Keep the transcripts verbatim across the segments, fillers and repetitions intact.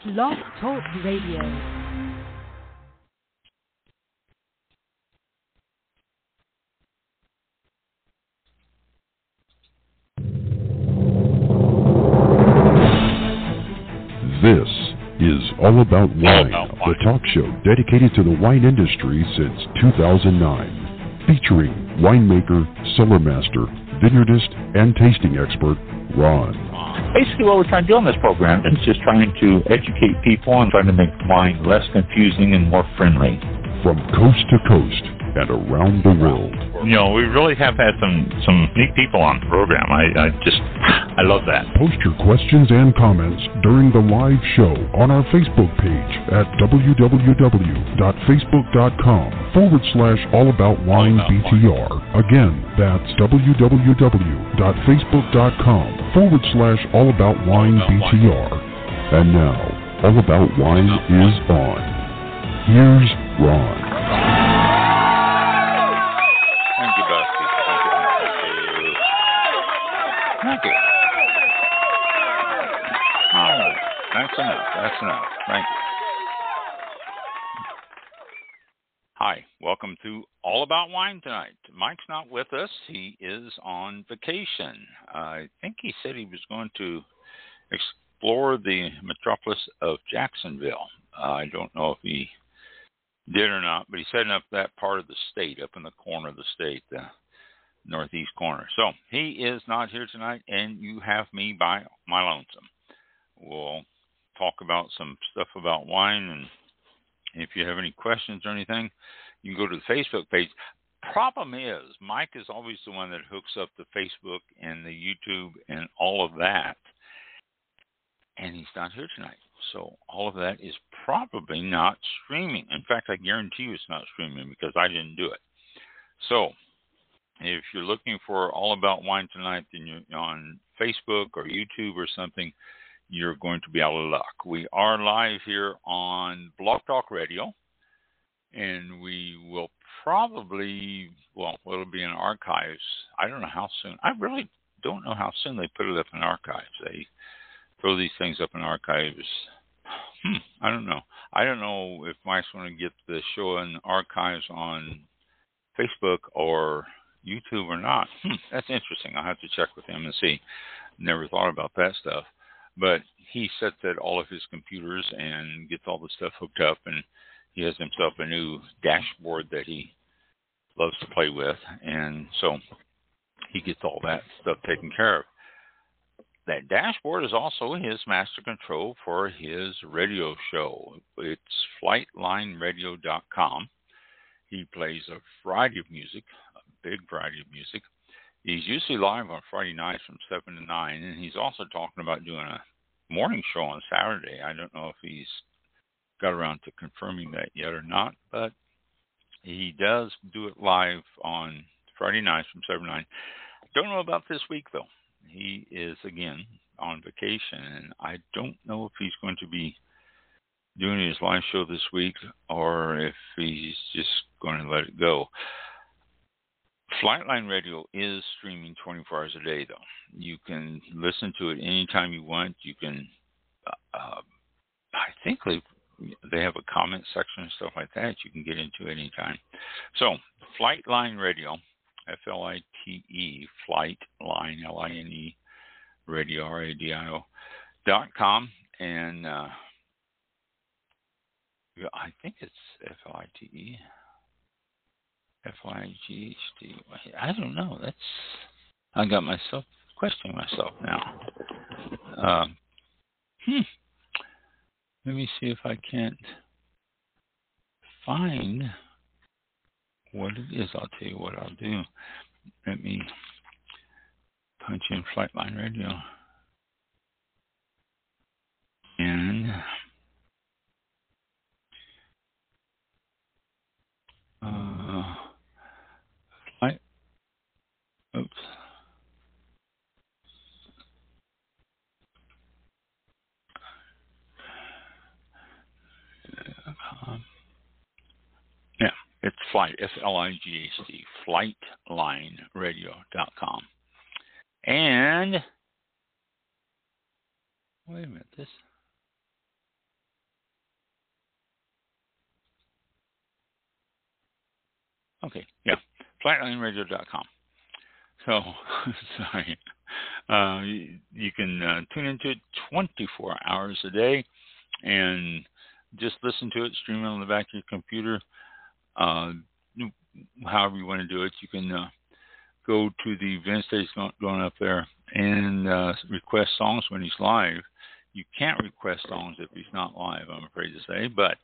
Blog Talk Radio. This is All About Wine, the talk show dedicated to the wine industry since two thousand nine, featuring winemaker, cellar master, vineyardist, and tasting expert, Ron. Basically what we're trying to do on this program is just trying to educate people and trying to make wine less confusing and more friendly. From coast to coast and around the world. You know, we really have had some, some neat people on the program. I, I just, I love that. Post your questions and comments during the live show on our Facebook page at www.facebook.com forward slash allaboutwinebtr. Again, that's www.facebook.com forward slash allaboutwinebtr. And now, All About Wine is on. Here's Ron. Thank you. All right. That's enough. That's enough. Thank you. Hi. Welcome to All About Wine tonight. Mike's not with us. He is on vacation. Uh, I think he said he was going to explore the metropolis of Jacksonville. Uh, I don't know if he did or not, but he's heading up that part of the state, up in the corner of the state, the northeast corner. So he is not here tonight, and you have me by my lonesome. We'll talk about some stuff about wine, and if you have any questions or anything, you can go to the Facebook page. Problem is, Mike is always the one that hooks up the Facebook and the YouTube and all of that, and he's not here tonight. So all of that is probably not streaming. In fact, I guarantee you it's not streaming because I didn't do it. So if you're looking for All About Wine tonight, then you're on Facebook or YouTube or something, you're going to be out of luck. We are live here on Blog Talk Radio, and we will probably, well, it'll be in archives. I don't know how soon. I really don't know how soon they put it up in archives. They throw these things up in archives. Hmm, I don't know. I don't know if Mike's going to get the show in archives on Facebook or YouTube or not. Hmm, that's interesting. I'll have to check with him and see. Never thought about that stuff. But he sets at all of his computers and gets all the stuff hooked up, and he has himself a new dashboard that he loves to play with, and so he gets all that stuff taken care of. That dashboard is also his master control for his radio show. It's flightline radio dot com. He plays a variety of music, a big variety of music. He's usually live on Friday nights from seven to nine, and he's also talking about doing a morning show on Saturday. I don't know if he's got around to confirming that yet or not, but he does do it live on Friday nights from seven to nine. Don't know about this week, though. He is, again, on vacation, and I don't know if he's going to be doing his live show this week or if he's just going to let it go. Flightline Radio is streaming twenty-four hours a day, though. You can listen to it anytime you want. You can, uh, I think they they have a comment section and stuff like that you can get into anytime. So, Flightline Radio, F L I T E, Flightline, L I N E, Radio, R A D I O, dot com, and uh, I think it's F L I T E. F I G H T. I don't know. That's I got myself questioning myself now. Um, hmm. Let me see if I can't find what it is. I'll tell you what I'll do. Let me punch in Flightline Radio. And uh I oops. Um, yeah, it's Flight, F L I G H T, flightline radio dot com. And wait a minute, this Okay, yeah, flightline radio dot com. So, sorry. Uh, you, you can uh, tune into it twenty-four hours a day and just listen to it, stream it on the back of your computer. Uh, however you want to do it, you can uh, go to the event stage going up there and uh, request songs when he's live. You can't request songs if he's not live, I'm afraid to say, but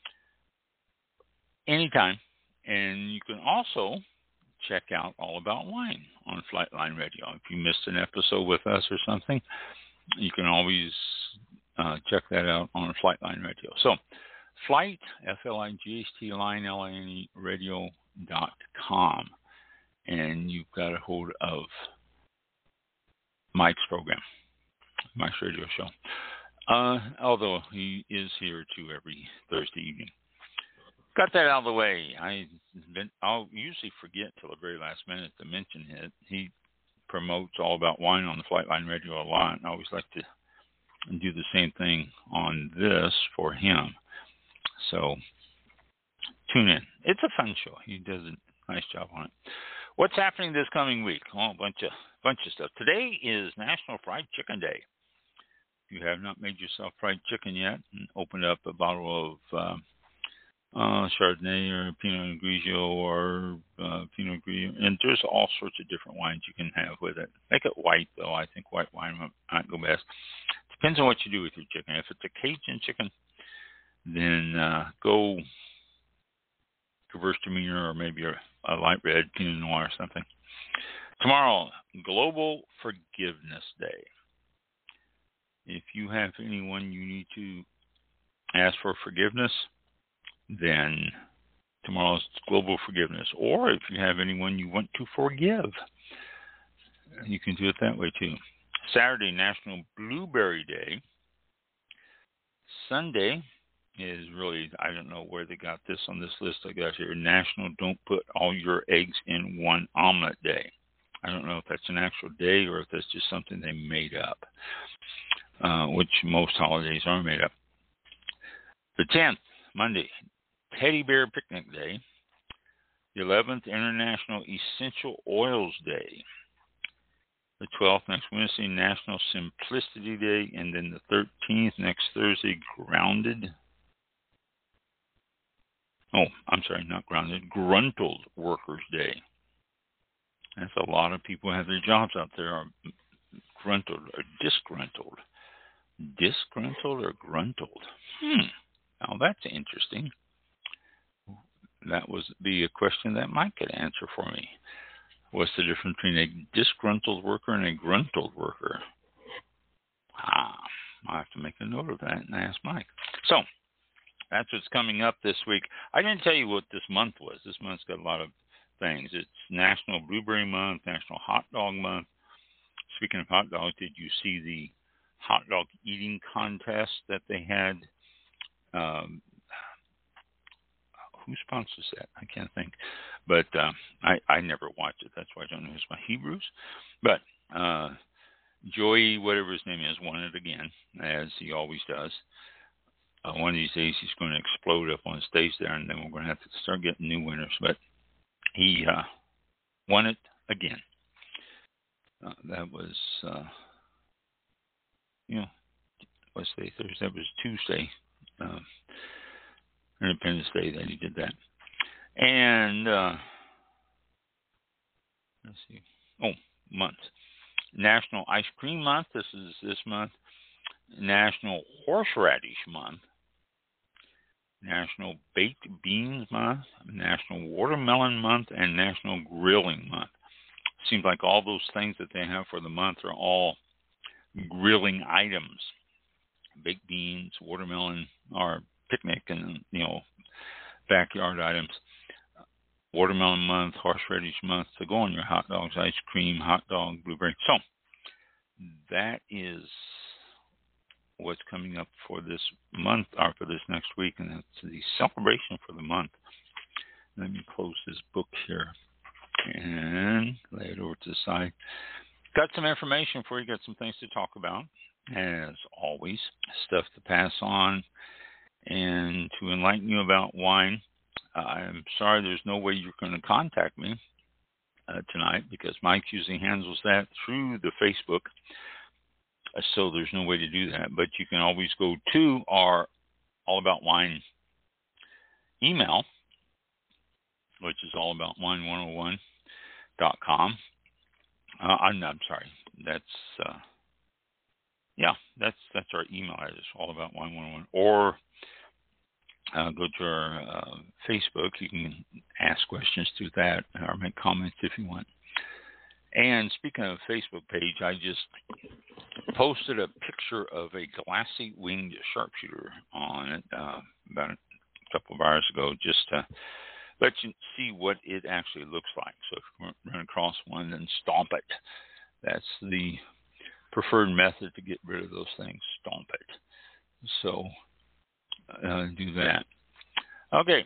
anytime. And you can also check out All About Wine on Flightline Radio. If you missed an episode with us or something, you can always uh, check that out on Flightline Radio. So, Flight, F L I G H T, line, L I N E, radio dot com. And you've got a hold of Mike's program, Mike's radio show. Uh, although he is here too every Thursday evening. Got that out of the way. I been, I'll usually forget till the very last minute to mention it. He promotes All About Wine on the Flightline Radio a lot, and I always like to do the same thing on this for him. So tune in. It's a fun show. He does a nice job on it. What's happening this coming week? Well, a bunch of bunch of stuff. Today is National Fried Chicken Day. If you have not made yourself fried chicken yet, and opened up a bottle of uh, uh, Chardonnay or Pinot Grigio or uh, Pinot Grigio, and there's all sorts of different wines you can have with it. Make it white, though. I think white wine might go best. Depends on what you do with your chicken. If it's a Cajun chicken, then uh, go Gewürztraminer or maybe a, a light red Pinot Noir or something. Tomorrow, Global Forgiveness Day. If you have anyone you need to ask for forgiveness, then tomorrow's Global Forgiveness. Or if you have anyone you want to forgive, you can do it that way too. Saturday, National Blueberry Day. Sunday is really, I don't know where they got this on this list I got here, National Don't Put All Your Eggs in One Omelet Day. I don't know if that's an actual day or if that's just something they made up, uh, which most holidays are made up. The tenth, Monday, Teddy Bear Picnic Day. The eleventh, International Essential Oils Day. The twelfth, next Wednesday, National Simplicity Day. And then the thirteenth, next Thursday, Grounded. Oh, I'm sorry, not grounded. Gruntled Workers Day. That's a lot of people who have their jobs out there are gruntled or disgruntled. Disgruntled or gruntled? Hmm. Now that's interesting. That was be a question that Mike could answer for me. What's the difference between a disgruntled worker and a gruntled worker? Ah, I'll have to make a note of that and ask Mike. So, that's what's coming up this week. I didn't tell you what this month was. This month's got a lot of things. It's National Blueberry Month, National Hot Dog Month. Speaking of hot dogs, did you see the hot dog eating contest that they had? Um, who sponsors that? I can't think. But uh, I, I never watched it. That's why I don't know who's my Hebrews. But uh, Joey, whatever his name is, won it again, as he always does. Uh, one of these days he's going to explode up on stage there, and then we're going to have to start getting new winners. But he uh, won it again. Uh, that was, uh, you know, what's the Thursday? That was Tuesday, uh, Independence Day that he did that. And uh, let's see. Oh, month. National Ice Cream Month. This is this month. National Horseradish Month. National Baked Beans Month. National Watermelon Month. And National Grilling Month. Seems like all those things that they have for the month are all grilling items. Baked beans, watermelon, or picnic and, you know, backyard items. Watermelon month, horseradish month to go on your hot dogs, ice cream, hot dog, blueberry. So that is what's coming up for this month or for this next week, and that's the celebration for the month. Let me close this book here and lay it over to the side. Got some information for you, got some things to talk about, as always, stuff to pass on and to enlighten you about wine. I'm sorry there's no way you're going to contact me uh, tonight because Mike usually handles that through the Facebook. Uh, so there's no way to do that. But you can always go to our All About Wine email, which is all about wine one oh one dot com. Uh, I'm, I'm sorry. That's, uh, yeah, that's that's our email address, all about wine one oh one. Or uh, go to our uh, Facebook. You can ask questions through that or make comments if you want. And speaking of Facebook page, I just posted a picture of a glassy winged sharpshooter on it uh, about a couple of hours ago, just to let you see what it actually looks like. So if you run across one, then stomp it. That's the preferred method to get rid of those things. Stomp it. So uh, do that. Okay.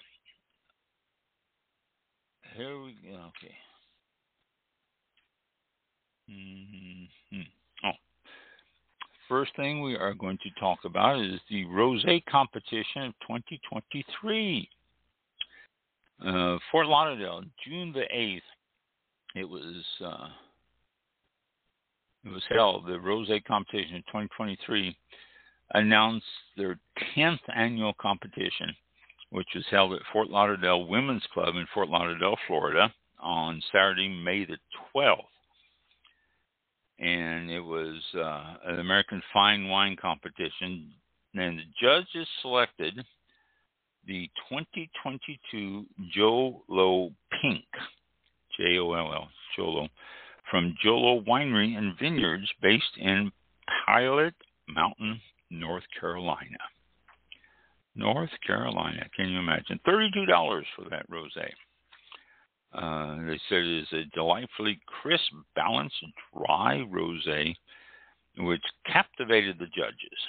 Here we go. Okay. Mm-hmm. Oh. First thing we are going to talk about is the Rosé competition of twenty twenty-three. Uh, Fort Lauderdale, June the eighth. It was uh, it was held. The Rosé competition of twenty twenty-three announced their tenth annual competition, which was held at Fort Lauderdale Women's Club in Fort Lauderdale, Florida, on Saturday, May the twelfth. And it was uh, an American Fine Wine competition. And the judges selected the twenty twenty-two Jolo Pink, J O L L, Jolo, from Jolo Winery and Vineyards based in Pilot Mountain, North Carolina. North Carolina, can you imagine? thirty-two dollars for that rosé. Uh, they said it is a delightfully crisp, balanced, dry rosé, which captivated the judges.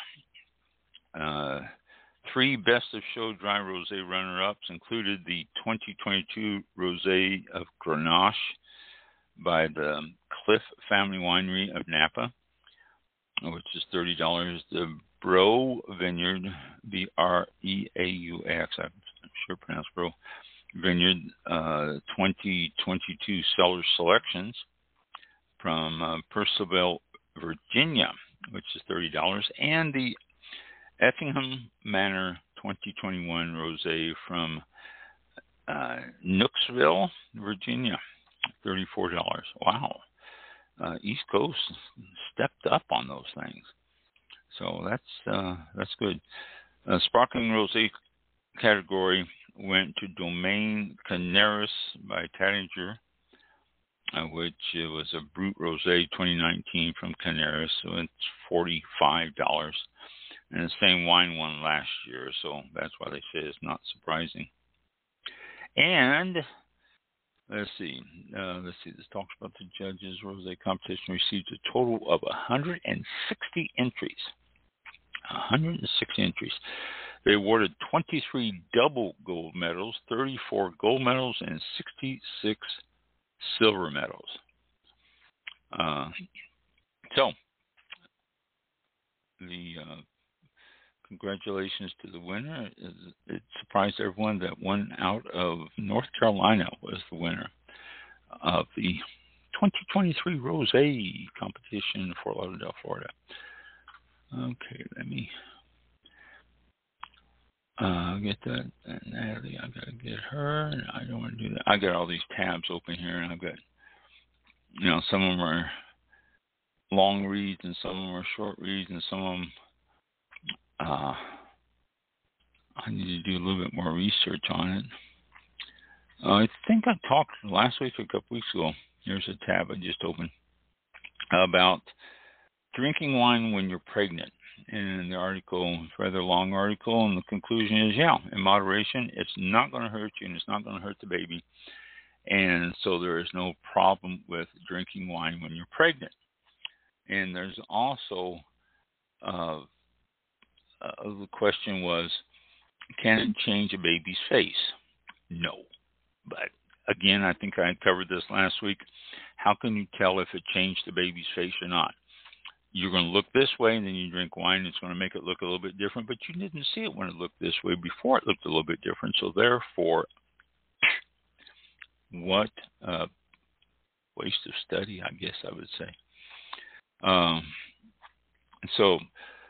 Uh, three Best of Show Dry Rosé runner-ups included the twenty twenty-two Rosé of Grenache by the Cliff Family Winery of Napa, which is thirty dollars. The Breaux Vineyard, B R E A U X, I'm sure pronounced Breaux Vineyard, uh, twenty twenty-two Cellar Selections from uh, Purcellville, Virginia, which is thirty dollars, and the Effingham Manor twenty twenty-one Rosé from uh, Nooksville, Virginia, thirty-four dollars. Wow. Uh, East Coast stepped up on those things. So that's uh, that's good. Uh, sparkling Rosé category went to Domaine Canaris by Tattinger, uh, which it was a Brut Rosé twenty nineteen from Canaris, so it's forty-five dollars. And the same wine won last year, so that's why they say it's not surprising. And let's see, uh, let's see. This talks about the judges. Rosé competition received a total of one hundred sixty entries. one hundred sixty entries. They awarded twenty-three double gold medals, thirty-four gold medals, and sixty-six silver medals. Uh, so, the uh, congratulations to the winner. It surprised everyone that one out of North Carolina was the winner of the twenty twenty-three Rosé competition in Fort Lauderdale, Florida. Okay, let me uh, get that. Natalie, I got to get her. And I don't want to do that. I got all these tabs open here, and I've got, you know, some of them are long reads, and some of them are short reads, and some of them uh, I need to do a little bit more research on it. Uh, I think I talked last week or a couple weeks ago. Here's a tab I just opened about drinking wine when you're pregnant. And the article, it's a rather long article, and the conclusion is, yeah, in moderation, it's not going to hurt you, and it's not going to hurt the baby. And so there is no problem with drinking wine when you're pregnant. And there's also, uh, uh, the question was, can it change a baby's face? No. But again, I think I covered this last week. How can you tell if it changed the baby's face or not? you're going to look this way, and then you drink wine, it's going to make it look a little bit different, but you didn't see it when it looked this way before it looked a little bit different. So therefore, what a waste of study, I guess I would say. Um, so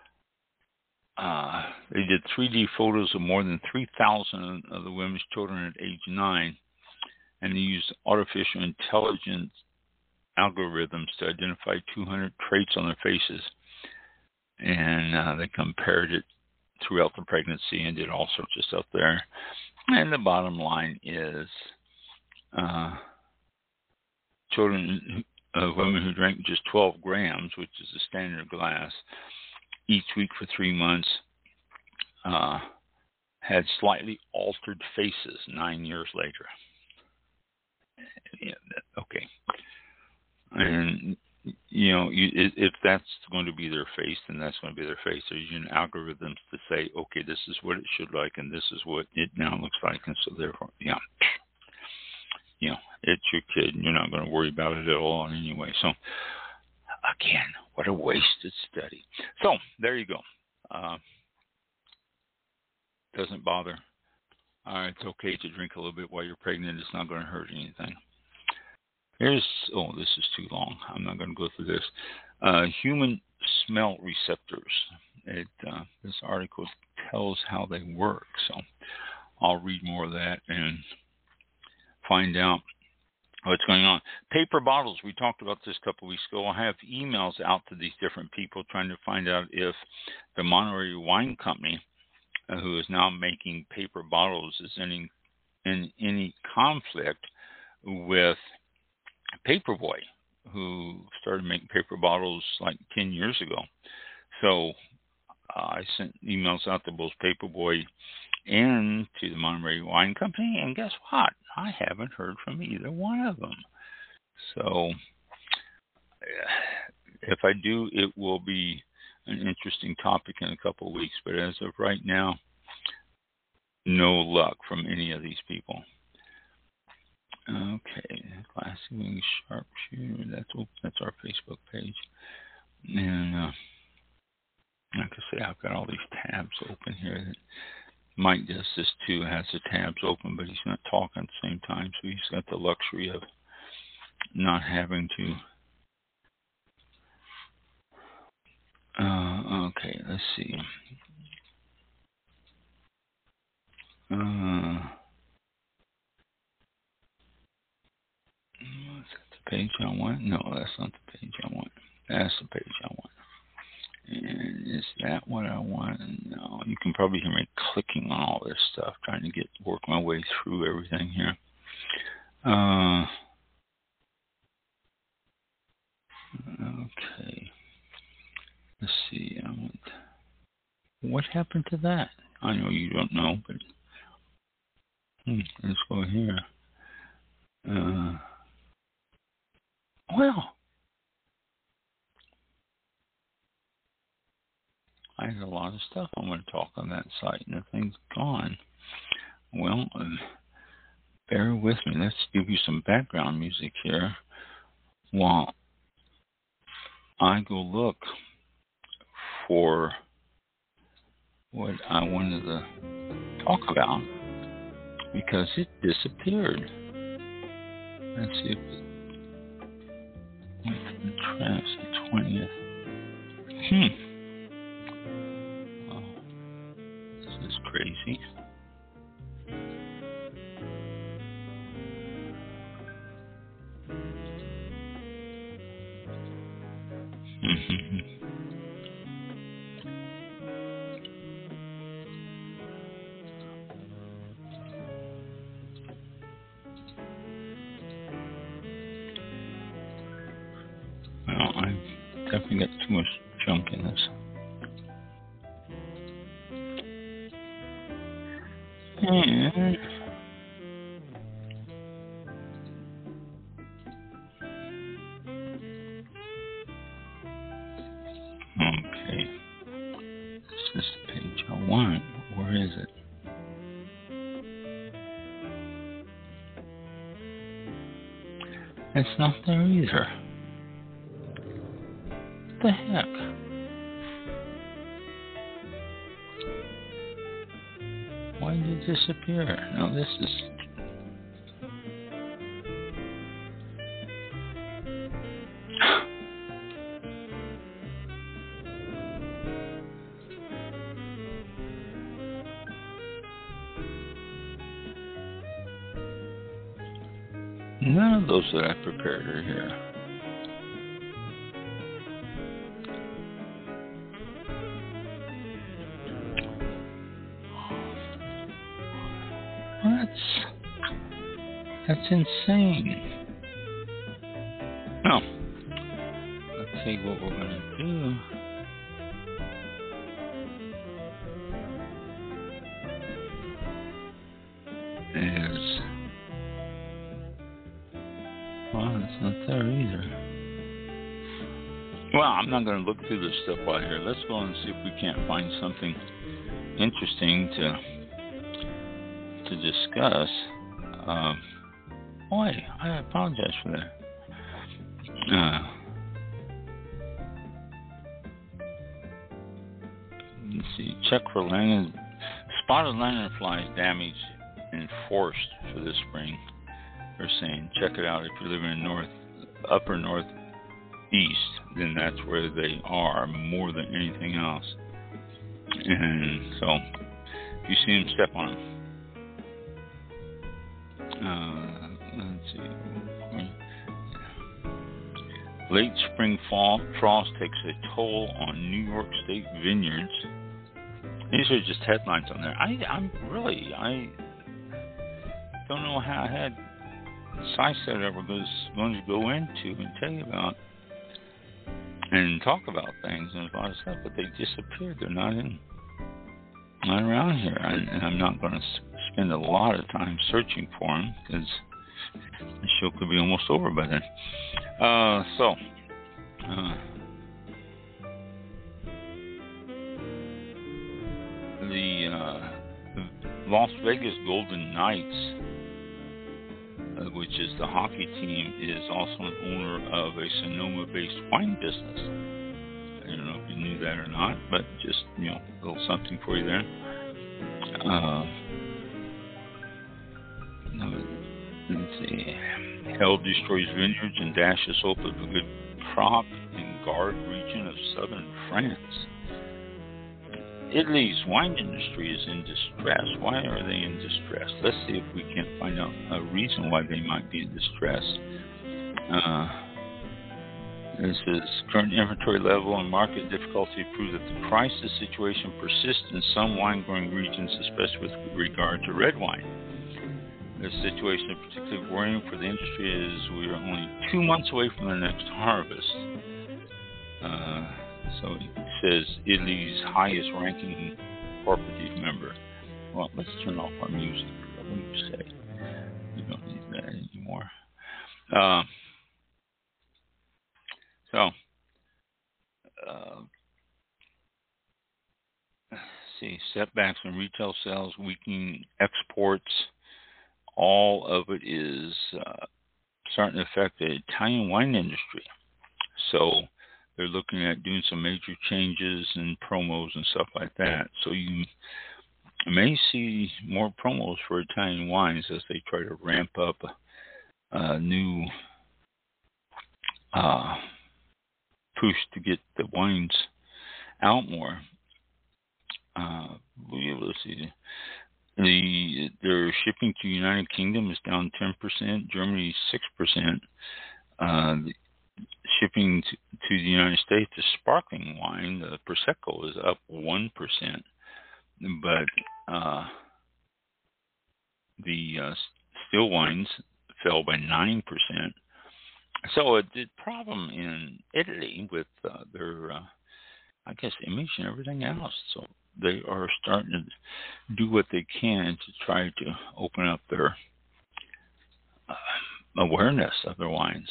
uh, they did three D photos of more than three thousand of the women's children at age nine, and they used artificial intelligence algorithms to identify two hundred traits on their faces, and uh, they compared it throughout the pregnancy and did all sorts of stuff there. And the bottom line is uh, children of uh, women who drank just twelve grams, which is the standard glass, each week for three months uh, had slightly altered faces nine years later. Yeah, okay. And, you know, you, if that's going to be their face, then that's going to be their face. They're using algorithms to say, okay, this is what it should like, and this is what it now looks like. And so, therefore, yeah, you know, it's your kid, and you're not going to worry about it at all anyway. So, again, what a wasted study. So, there you go. Uh, doesn't bother. All right, it's okay to drink a little bit while you're pregnant. It's not going to hurt anything. Here's, oh, this is too long. I'm not going to go through this. Uh, human smell receptors. It, uh, this article tells how they work. So I'll read more of that and find out what's going on. Paper bottles. We talked about this a couple of weeks ago. I have emails out to these different people trying to find out if the Monterey Wine Company, uh, who is now making paper bottles, is in, in any conflict with Paperboy, who started making paper bottles like ten years ago. So uh, I sent emails out to both Paperboy and to the Monterey Wine Company, and guess what? I haven't heard from either one of them. So if I do, it will be an interesting topic in a couple of weeks. But as of right now, no luck from any of these people. Okay, Classy Wings Sharpshooter. That's that's our Facebook page, and uh, like I say, I've got all these tabs open here. Mike does this too. Has the tabs open, but he's not talking at the same time, so he's got the luxury of not having to. Uh, okay, let's see. Uh, is that the page I want? No, that's not the page I want. That's the page I want. And is that what I want? No, you can probably hear me clicking on all this stuff, trying to get work my way through everything here. Uh, okay. Let's see. I want, what happened to that? I know you don't know, but hmm, let's go here. Uh, well, I had a lot of stuff I want to talk on that site, and the thing's gone. Well, uh, bear with me. Let's give you some background music here while I go look for what I wanted to talk about, because it disappeared. Let's see if it went from the trash the twentieth. Hmm. Oh, this is crazy. Mm-hmm. Well, I've definitely got too much junk in this. And okay, this is the page I want. Where is it? It's not there either. What the heck? Why did it disappear? No, this is... None of those that I prepared are here. That's that's insane. Oh, let's see what we're gonna do. Is well, it's not there either. Well, I'm not going to look through this stuff out here. Let's go and see if we can't find something interesting to to discuss. Um, boy, I apologize for that. Uh, let's see. Check for land. Spotted lanternflies damaged and forced for this spring. They're saying check it out if you're living in north, upper northeast, then that's where they are more than anything else. And so, if you see them, step on them. Uh, let's see. Late spring fall frost takes a toll on New York State vineyards. These are just headlines on there. I, I'm really, I don't know how I had SciSat ever goes going to go into and tell you about and talk about things and a lot of stuff, but they disappeared. They're not in, not around here, and, and I'm not going to spend a lot of time searching for them because the show could be almost over by then. Uh, so, uh, the, uh, the Las Vegas Golden Knights, uh, which is the hockey team, is also an owner of a Sonoma-based wine business. I don't know if you knew that or not, but just, you know, a little something for you there. Uh, let's see. Hell destroys vineyards and dashes hope of a good crop in Gard region of southern France. Italy's wine industry is in distress. Why are they in distress? Let's see if we can't find out a reason why they might be in distress. Uh, this is current inventory level and market difficulty prove that the crisis situation persists in some wine-growing regions, especially with regard to red wine. This situation is particularly worrying for the industry as we are only two months away from the next harvest. Uh, so it says Italy's highest ranking cooperative member. Well, let's turn off our music. What do you say? We don't need that anymore. Uh, so, uh, let's see, setbacks in retail sales, weakening exports. All of it is uh, starting to affect the Italian wine industry. So they're looking at doing some major changes and promos and stuff like that. So you may see more promos for Italian wines as they try to ramp up a new uh, push to get the wines out more. Uh, we'll be able to see. The their shipping to the United Kingdom is down ten percent, Germany six percent. Uh, the shipping to, to the United States, the sparkling wine, the Prosecco, is up one percent. But uh, the uh, still wines fell by nine percent. So a the problem in Italy with uh, their, uh, I guess, image and everything else. So they are starting to do what they can to try to open up their uh, awareness of their wines.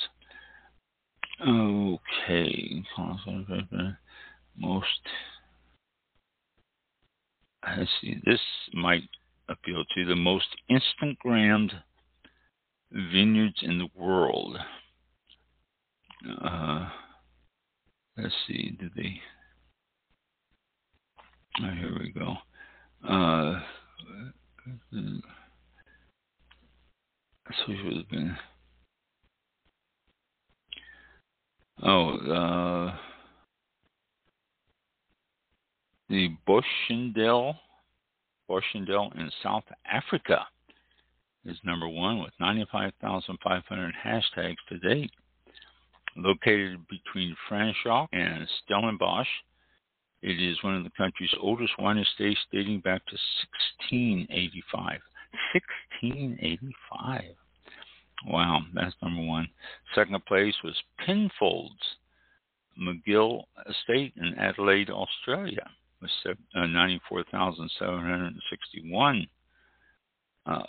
Okay. Most, let's see, this might appeal to the most Instagrammed vineyards in the world. Uh, let's see, did they? Oh, here we go. Uh, so it would have been. Oh, uh, the Boschendel, Boschendel in South Africa is number one with ninety-five thousand five hundred hashtags to date. Located between Franschhoek and Stellenbosch, it is one of the country's oldest wine estates, dating back to sixteen eighty-five. sixteen eighty-five. Wow, that's number one. Second place was Penfolds McGill Estate in Adelaide, Australia, with ninety-four thousand seven hundred sixty-one. Uh,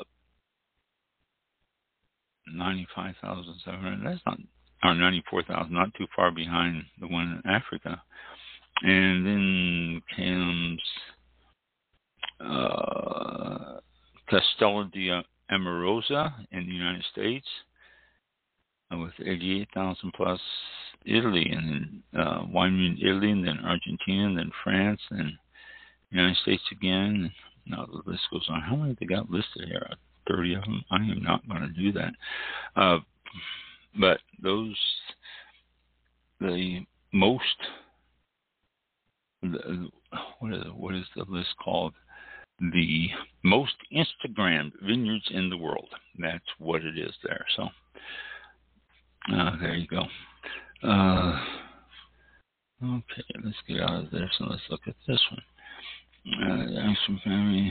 ninety-five thousand seven hundred. That's not, or ninety-four thousand, not too far behind the one in Africa. And then comes uh, Castello di Amorosa in the United States uh, with eighty-eight thousand plus. Italy, and uh, winery in Italy, and then Argentina, and then France, and United States again. Now the list goes on. How many they got listed here? thirty of them. I am not going to do that. Uh, but those, the most, the, what is what is the list called? The most Instagrammed vineyards in the world. That's what it is there. So uh, there you go. Uh, okay, let's get out of this and let's look at this one. Uh, actually, very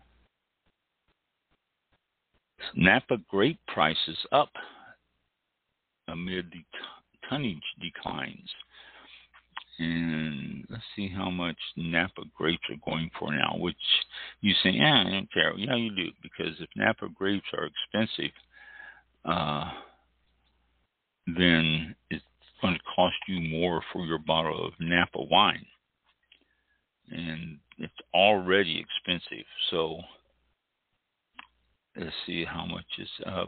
Napa grape prices up amid the t- tonnage declines. And let's see how much Napa grapes are going for now, which you say, yeah, I don't care. Yeah, you do, because if Napa grapes are expensive, uh, then it's going to cost you more for your bottle of Napa wine. And it's already expensive. So let's see how much is up.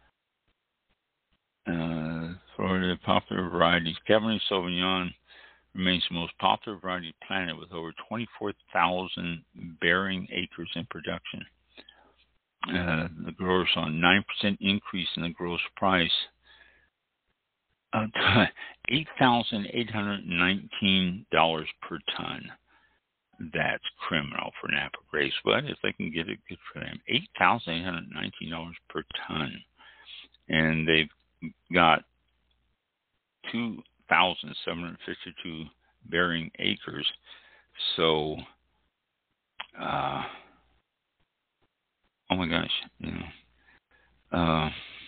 Uh, Florida popular varieties. Cabernet Sauvignon remains the most popular variety on the planet with over twenty-four thousand bearing acres in production. Uh, the growers saw a nine percent increase in the gross price. Uh, eight thousand eight hundred nineteen dollars per ton. That's criminal for Napa grapes, but if they can get it, good for them. eight thousand eight hundred nineteen dollars per ton. And they've got two thousand seven hundred fifty-two bearing acres. So, uh, oh my gosh, you know, uh,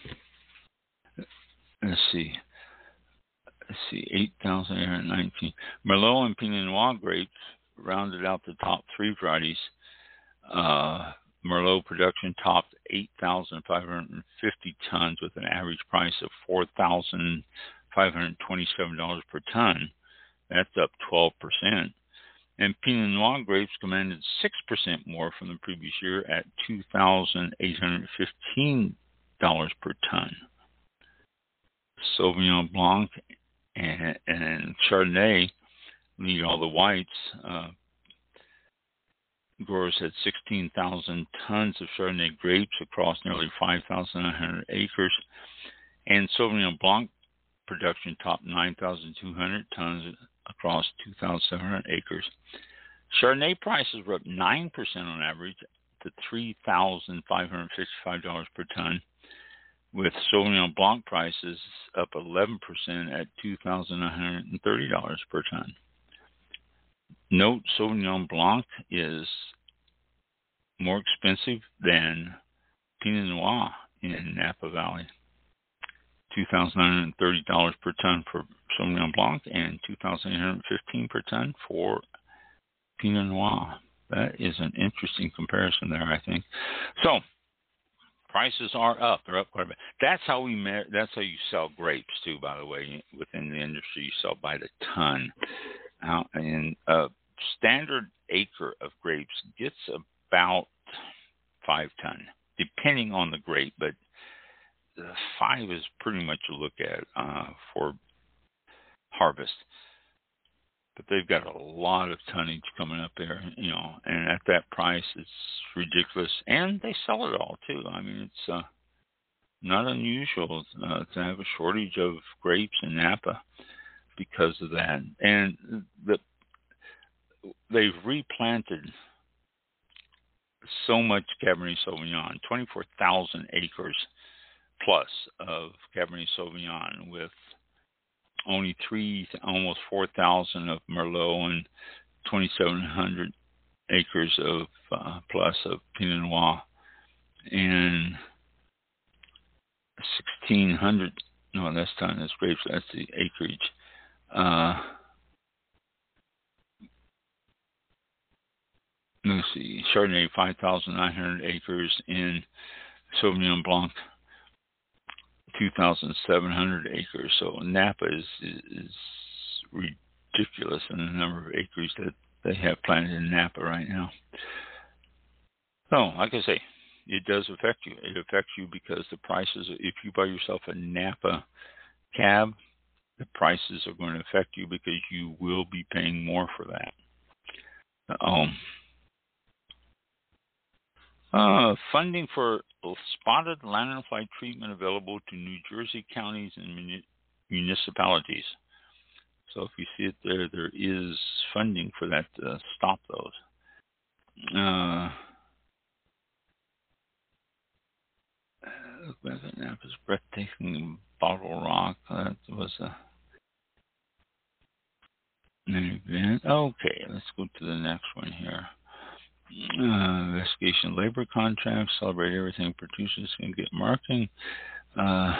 let's see. Let's see, eight thousand eight hundred nineteen. Merlot and Pinot Noir grapes rounded out the top three varieties. Uh, Merlot production topped eight thousand five hundred fifty tons with an average price of four thousand five hundred twenty-seven dollars per ton. That's up twelve percent. And Pinot Noir grapes commanded six percent more from the previous year at two thousand eight hundred fifteen dollars per ton. Sauvignon Blanc and, and Chardonnay lead all the whites. Uh, growers had sixteen thousand tons of Chardonnay grapes across nearly five thousand nine hundred acres. And Sauvignon Blanc production topped nine thousand two hundred tons across two thousand seven hundred acres. Chardonnay prices were up nine percent on average to three thousand five hundred fifty-five dollars per ton, with Sauvignon Blanc prices up eleven percent at two thousand nine hundred thirty dollars per ton. Note, Sauvignon Blanc is more expensive than Pinot Noir in Napa Valley. two thousand nine hundred thirty dollars per ton for Sauvignon Blanc and two thousand eight hundred fifteen dollars per ton for Pinot Noir. That is an interesting comparison there, I think. So, prices are up. They're up quite a bit. That's how we. That's how you sell grapes too. By the way, within the industry, you sell by the ton. Now, and a standard acre of grapes gets about five ton, depending on the grape. But five is pretty much a look at uh, for harvest. but they've got a lot of tonnage coming up there, you know, and at that price, it's ridiculous. And they sell it all too. I mean, it's uh, not unusual uh, to have a shortage of grapes in Napa because of that. And the, they've replanted so much Cabernet Sauvignon, twenty-four thousand acres plus of Cabernet Sauvignon, with only three, almost four thousand of Merlot and twenty-seven hundred acres of uh, plus of Pinot Noir, and sixteen hundred. No, that's time. That's grapes. That's the acreage. Uh, let's see. Chardonnay, five thousand nine hundred acres. In Sauvignon Blanc, two thousand seven hundred acres. So Napa is, is ridiculous in the number of acres that they have planted in Napa right now. So, like I say, it does affect you. It affects you because the prices, if you buy yourself a Napa cab, the prices are going to affect you because you will be paying more for that. Um, uh, funding for spotted lanternfly treatment available to New Jersey counties and muni- municipalities. So if you see it there, there is funding for that to stop those. Uh, Napa's breathtaking Bottle Rock. That was a, an event. Okay, let's go to the next one here. Uh, investigation labor contracts. Celebrate everything producers can get marketing. Uh,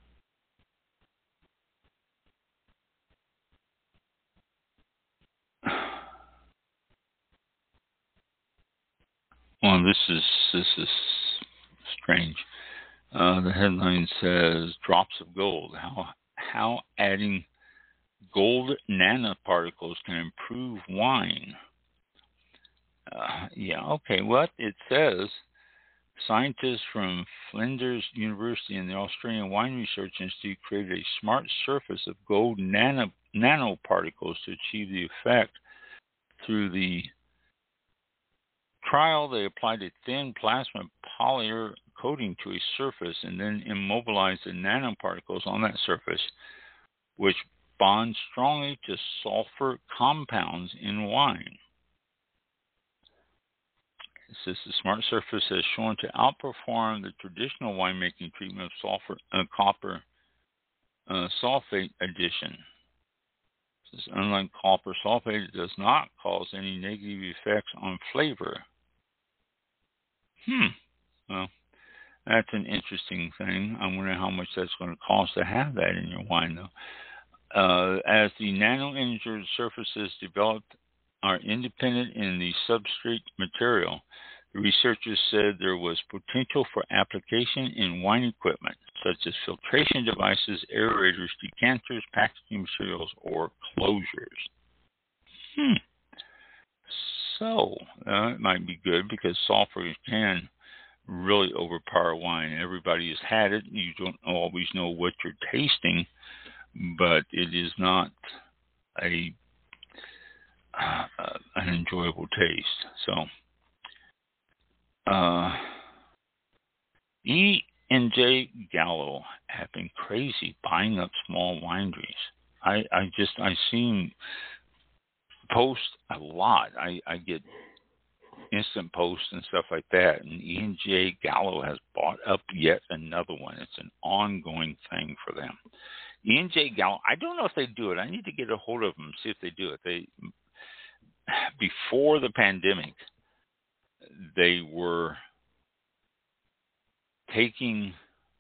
well, this is this is strange. Uh, the headline says "Drops of Gold: How how adding gold nanoparticles can improve wine." Uh, yeah, okay. What it says, scientists from Flinders University and the Australian Wine Research Institute created a smart surface of gold nano, nanoparticles to achieve the effect. Through the trial, they applied a thin plasma polymer coating to a surface and then immobilized the nanoparticles on that surface, which bond strongly to sulfur compounds in wine. It says the smart surface has shown to outperform the traditional winemaking treatment of sulfur, uh, copper uh, sulfate addition. It says unlike copper sulfate, it does not cause any negative effects on flavor. Hmm. Well, that's an interesting thing. I wonder how much that's going to cost to have that in your wine, though. Uh, as the nano-engineered surfaces developed are independent in the substrate material, the researchers said there was potential for application in wine equipment, such as filtration devices, aerators, decanters, packaging materials, or closures. Hmm. So, uh, it might be good because sulfur can really overpower wine. Everybody has had it. You don't always know what you're tasting, but it is not a uh, an enjoyable taste. So, uh, E and J Gallo have been crazy buying up small wineries. I, I just I seen posts a lot. I, I get instant posts and stuff like that. And E and J Gallo has bought up yet another one. It's an ongoing thing for them. E and J Gallo, I don't know if they do it. I need to get a hold of them, see if they do it. They before the pandemic, they were taking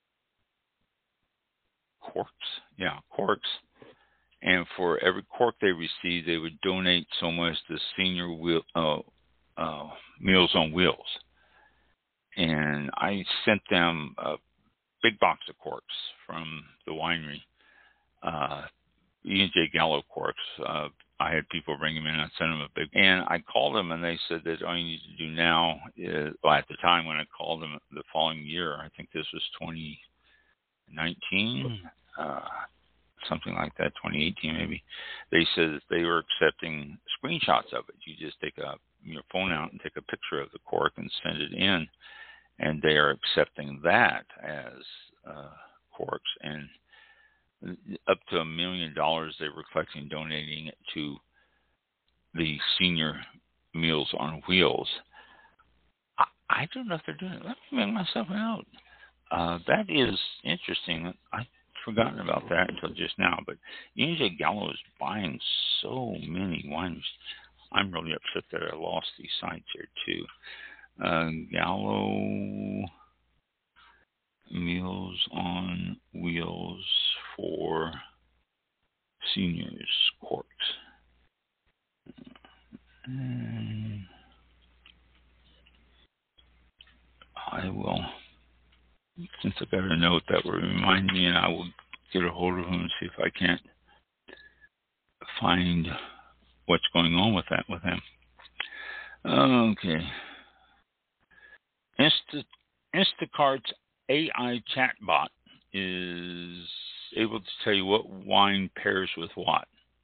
corks, yeah, corks, and for every cork they received, they would donate so much to Senior Wheel, uh, uh, Meals on Wheels. And I sent them a big box of corks from the winery, uh, E and J Gallo corks. Uh, I had people bring them in. I sent them a big, and I called them, and they said that all you need to do now is, well, at the time when I called them the following year, I think this was twenty nineteen. Uh, something like that, twenty eighteen maybe. They said that they were accepting screenshots of it. You just take a, your phone out and take a picture of the cork and send it in, and they are accepting that as uh, corks. And up to a million dollars they were collecting, donating it to the senior Meals on Wheels. I, I don't know if they're doing it. Let me make myself a note. Uh, that is interesting. I'd forgotten about that until just now. But E J Gallo is buying so many wines. I'm really upset that I lost these sites here too. Uh, Gallo Meals on Wheels for Seniors Corks. And I will, since I got a note that will remind me, and I will get a hold of him and see if I can't find what's going on with that with him. Okay. Insta, Instacart's A I chatbot is able to tell you what wine pairs with what.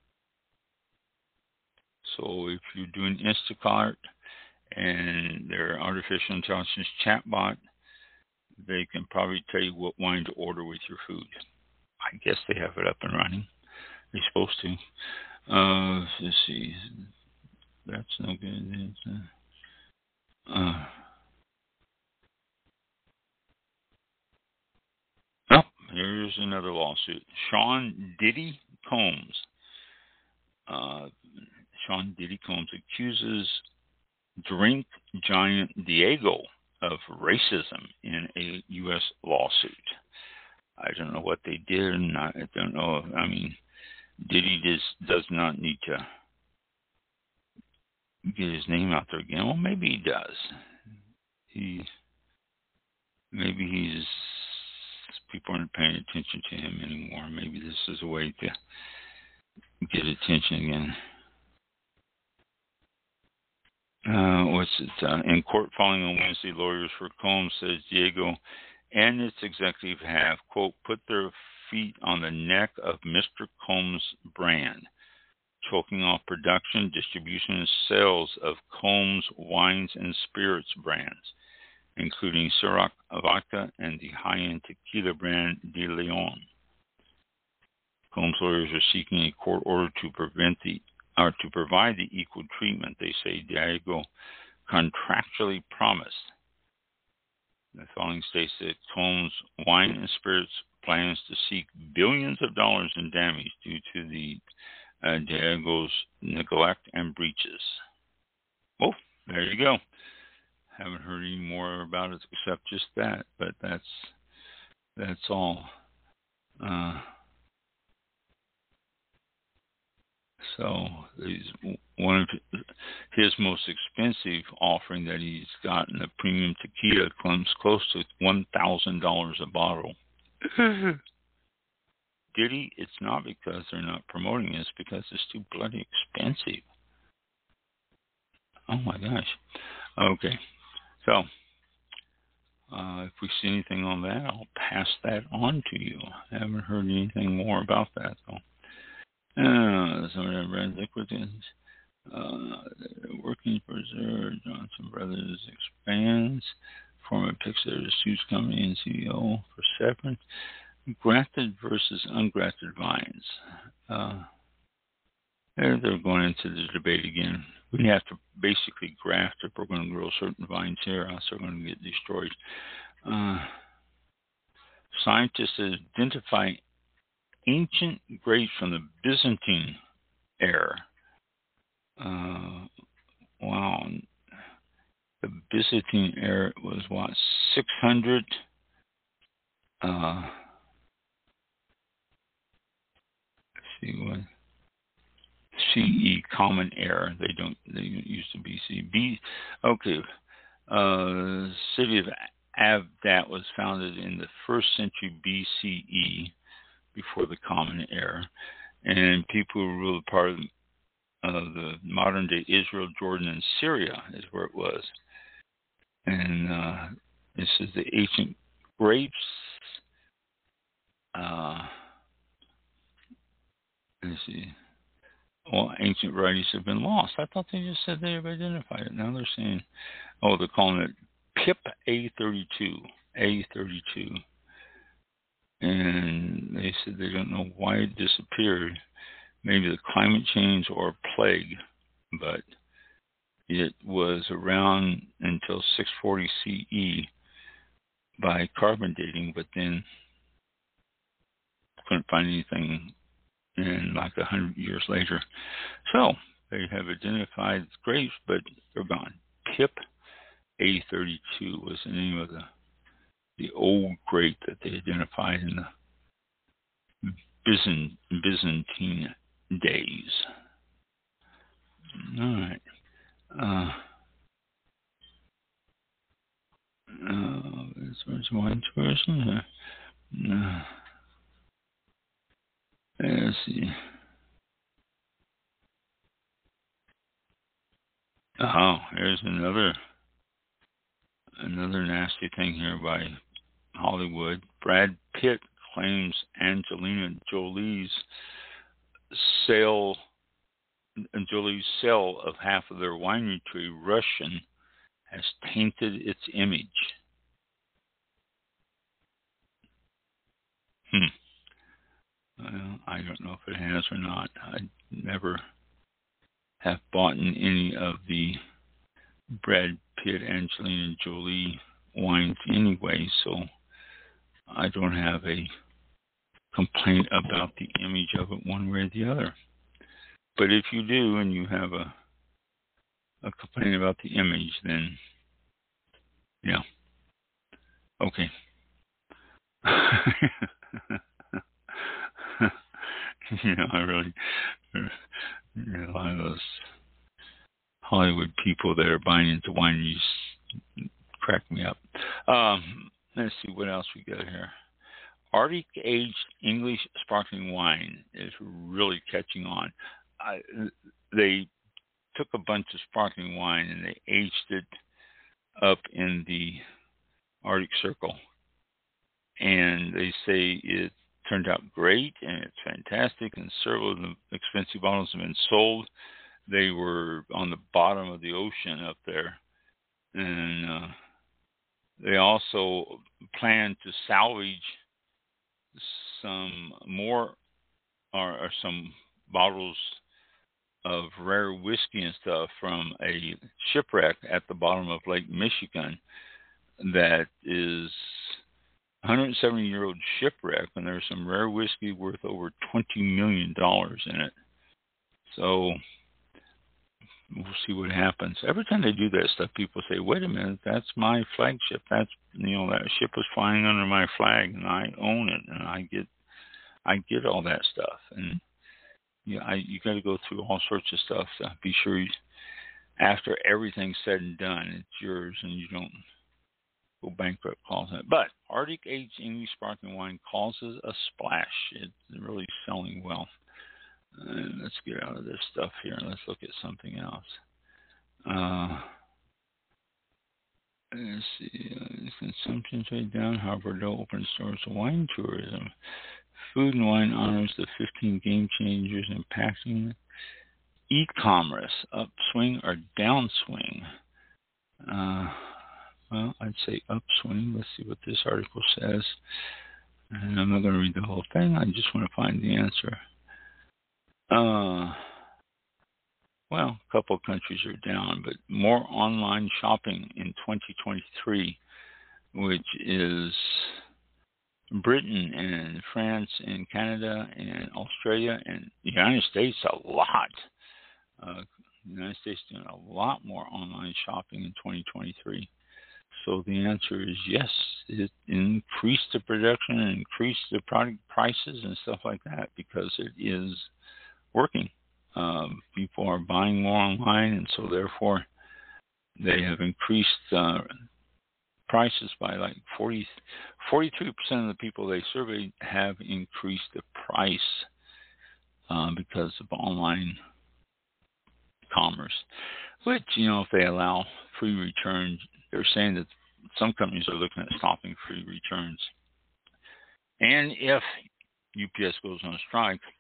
So if you're doing Instacart and their artificial intelligence chatbot, they can probably tell you what wine to order with your food. I guess they have it up and running. They're supposed to. Uh, let's see. That's no good. Uh, oh, here's another lawsuit. Sean Diddy Combs. Uh, Sean Diddy Combs accuses drink giant Diageo of racism in a U S lawsuit. I don't know what they did, and I don't know. If, I mean, Diddy just does not need to get his name out there again. Well, maybe he does. He maybe he's people aren't paying attention to him anymore. Maybe this is a way to get attention again. Uh, what's it? Uh, in court filing on Wednesday, lawyers for Combs says Diageo and its executive have, quote, put their feet on the neck of Mister Combs' brand, choking off production, distribution, and sales of Combs wines and spirits brands, including Ciroc vodka and the high-end tequila brand De Leon. Combs lawyers are seeking a court order to prevent the or to provide the equal treatment they say Diageo contractually promised. The filing states that Combs Wine and Spirits plans to seek billions of dollars in damage due to the uh, Diageo's neglect and breaches. Well, there you go. Haven't heard any more about it except just that, but that's that's all. Uh, So he's one of his most expensive offering that he's gotten, a premium tequila, comes close to one thousand dollars a bottle. Diddy, it's not because they're not promoting it, it's because it's too bloody expensive. Oh my gosh. Okay. So uh, if we see anything on that, I'll pass that on to you. I haven't heard anything more about that though. Uh, some of the brand liquids, uh, working for Zero, Johnson Brothers expands, former Pixar Suits Company and C E O for Severance, grafted versus ungrafted vines. Uh, they're, they're going into the debate again. We have to basically graft if we're going to grow certain vines here, else they're going to get destroyed. Uh, scientists identify ancient grapes from the Byzantine era. Uh, wow. The Byzantine era was what, six hundred? Uh, let's see what. C E, Common Era. They don't. They used to be C. B. Okay. Uh, city of Avdat was founded in the first century B C E, before the Common Era, and people who ruled part of uh, the modern day Israel, Jordan, and Syria is where it was. And uh, this is the ancient grapes. Uh, let's see. Well, ancient varieties have been lost. I thought they just said they have identified it. Now they're saying, oh, they're calling it P I P A thirty-two. A thirty-two. And they said they don't know why it disappeared. Maybe the climate change or plague, but it was around until six forty C E by carbon dating, but then couldn't find anything in like a hundred years later. So they have identified grapes, but they're gone. P I P A thirty-two was the name of the the old grape that they identified in the Byzant, Byzantine days. All right. Uh, uh, there's one tourism. Uh, let's see. Oh, there's another another nasty thing here by Hollywood. Brad Pitt claims Angelina Jolie's sale, Jolie's sale of half of their winery to a Russian has tainted its image. Hmm. Well, I don't know if it has or not. I never have bought in any of the Brad Pitt, Angelina Jolie wines anyway, so I don't have a complaint about the image of it one way or the other. But if you do and you have a a complaint about the image, then yeah, okay. You know, I really, you know, a lot of those Hollywood people that are buying into wineries crack me up. Um, let's see what else we got here. Arctic aged English sparkling wine is really catching on. I, they took a bunch of sparkling wine and they aged it up in the Arctic Circle, and they say it turned out great and it's fantastic, and several of the expensive bottles have been sold. They were on the bottom of the ocean up there, and uh, they also plan to salvage some more or, or some bottles of rare whiskey and stuff from a shipwreck at the bottom of Lake Michigan that is a one hundred seventy year old shipwreck, and there's some rare whiskey worth over twenty million dollars in it. So we'll see what happens. Every time they do that stuff, people say, wait a minute, that's my flagship. That's, you know, that ship was flying under my flag and I own it, and I get I get all that stuff. And yeah, I, you got to go through all sorts of stuff to be sure you, after everything's said and done, it's yours and you don't go bankrupt causing it. But Arctic aged English sparkling wine causes a splash. It's really selling well. Uh, let's get out of this stuff here and let's look at something else. Uh, let's see. Uh, consumption's way down. However, they'll open stores to wine tourism. Food and Wine honors the fifteen game changers impacting e-commerce. Upswing or downswing? Uh, well, I'd say upswing. Let's see what this article says. And I'm not going to read the whole thing. I just want to find the answer. Uh, well, a couple of countries are down, but more online shopping in twenty twenty-three, which is Britain and France and Canada and Australia and the United States a lot. Uh, the United States doing a lot more online shopping in twenty twenty-three. So the answer is yes. It increased the production and increased the product prices and stuff like that because it is working. Um, people are buying more online, and so therefore they have increased uh, prices by like forty, forty-three percent of the people they surveyed have increased the price uh, because of online commerce, which, you know, if they allow free returns, they're saying that some companies are looking at stopping free returns. And if U P S goes on strike,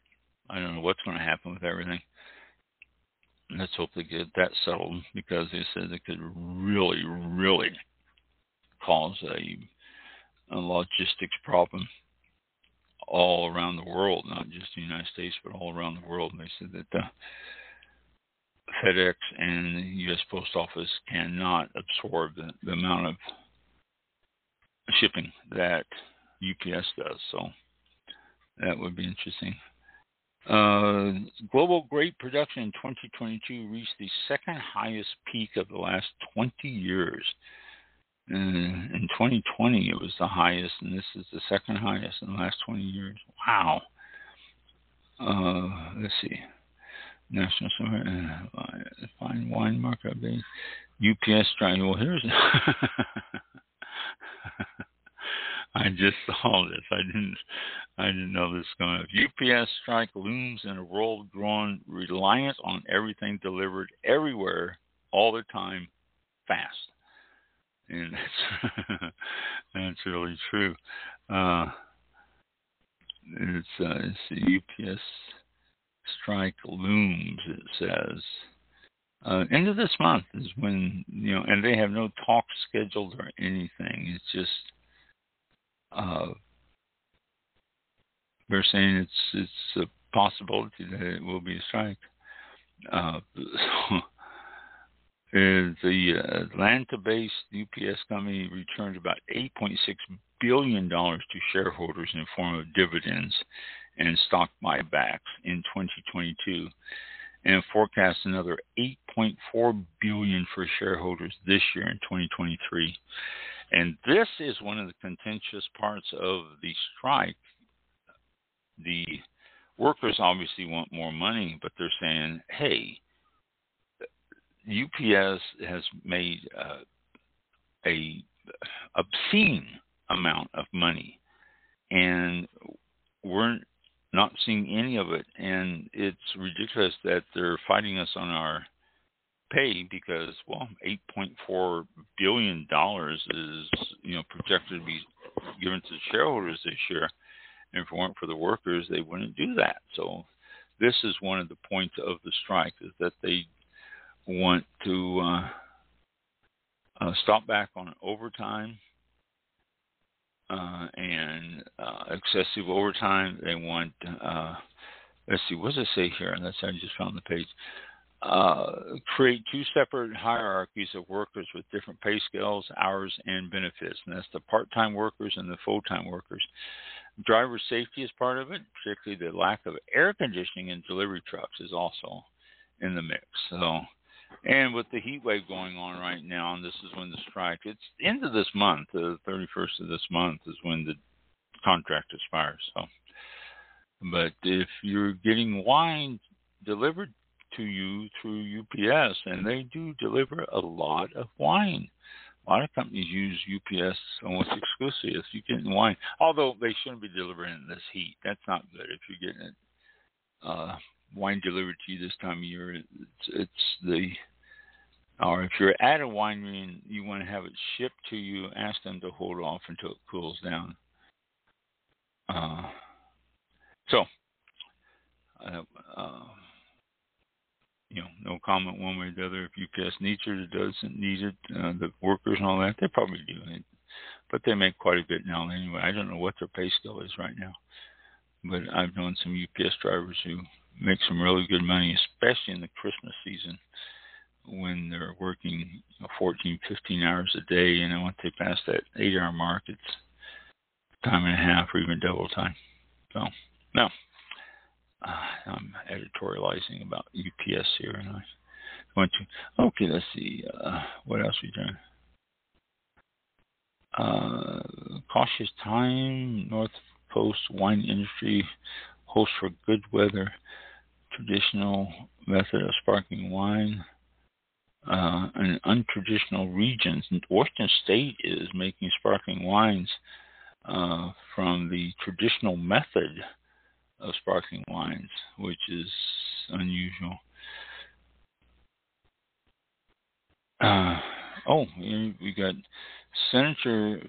I don't know what's going to happen with everything. Let's hope they get that settled, because they said it could really, really cause a, a logistics problem all around the world, not just the United States, but all around the world. And they said that uh, FedEx and the U S Post Office cannot absorb the, the amount of shipping that U P S does. So that would be interesting. Uh, global grape production in twenty twenty-two reached the second highest peak of the last twenty years. Uh, in twenty twenty, it was the highest, and this is the second highest in the last twenty years. Wow. Uh, let's see. National uh, Fine Wine Market Base. U P S strike. Well, here's. I just saw this. I didn't. I didn't know this was going up. U P S strike looms in a world grown reliant on everything delivered everywhere, all the time, fast. And that's that's really true. Uh, it's, uh, it's the U P S strike looms. It says uh, end of this month is when, you know, and they have no talks scheduled or anything. It's just uh, they're saying it's it's a possibility that it will be a strike. Uh, so, the Atlanta-based U P S company returned about eight point six billion dollars to shareholders in the form of dividends and stock buybacks in twenty twenty-two, and forecasts another eight point four billion dollars for shareholders this year in twenty twenty-three. And this is one of the contentious parts of the strike. The workers obviously want more money, but they're saying, hey, U P S has made uh, a obscene amount of money, and we're not seeing any of it. And it's ridiculous that they're fighting us on our pay, because, well, eight point four billion dollars is, you know, projected to be given to the shareholders this year. And if it weren't for the workers, they wouldn't do that. So this is one of the points of the strike, is that they want to uh, uh, stop back on overtime uh, and uh, excessive overtime. They want, uh, let's see, what does it say here? That's I just found the page. Uh, create two separate hierarchies of workers with different pay scales, hours, and benefits. And that's the part-time workers and the full-time workers. Driver safety is part of it, particularly the lack of air conditioning in delivery trucks is also in the mix. So, and with the heat wave going on right now, and this is when the strike, it's the end of this month, the thirty-first of this month is when the contract expires. So, but if you're getting wine delivered to you through U P S, and they do deliver a lot of wine. A lot of companies use U P S almost exclusively if you're getting wine, although they shouldn't be delivering in this heat. That's not good. If you're getting it, uh, wine delivered to you this time of year, it's, it's the, or if you're at a winery and you want to have it shipped to you, ask them to hold off until it cools down. Uh, so, uh, uh, you know, no comment one way or the other. If U P S needs it or doesn't need it, uh, the workers and all that, they probably do. But they make quite a bit now anyway. I don't know what their pay scale is right now. But I've known some U P S drivers who make some really good money, especially in the Christmas season when they're working you know, fourteen, fifteen hours a day. And then once they pass that eight-hour mark, it's time and a half or even double time. So, no. Uh, I'm editorializing about U P S here, and I want to. Okay, let's see. Uh, what else we doing? Uh, cautious time. North Coast wine industry hopes for good weather. Traditional method of sparkling wine. Uh, in untraditional regions, Washington State is making sparkling wines uh, from the traditional method of sparkling wines, which is unusual. Uh, oh, we got senators